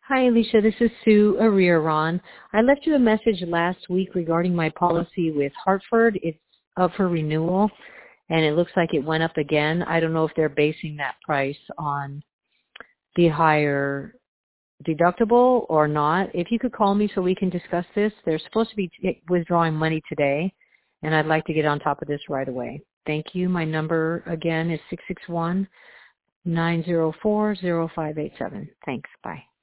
Hi, Alicia. This is Sue Ariaran. I left you a message last week regarding my policy with Hartford. It's up for renewal, and it looks like it went up again. I don't know if they're basing that price on the higher deductible or not. If you could call me so we can discuss this. They're supposed to be withdrawing money today, and I'd like to get on top of this right away. Thank you. My number, again, is 661-904-0587. Thanks. Bye.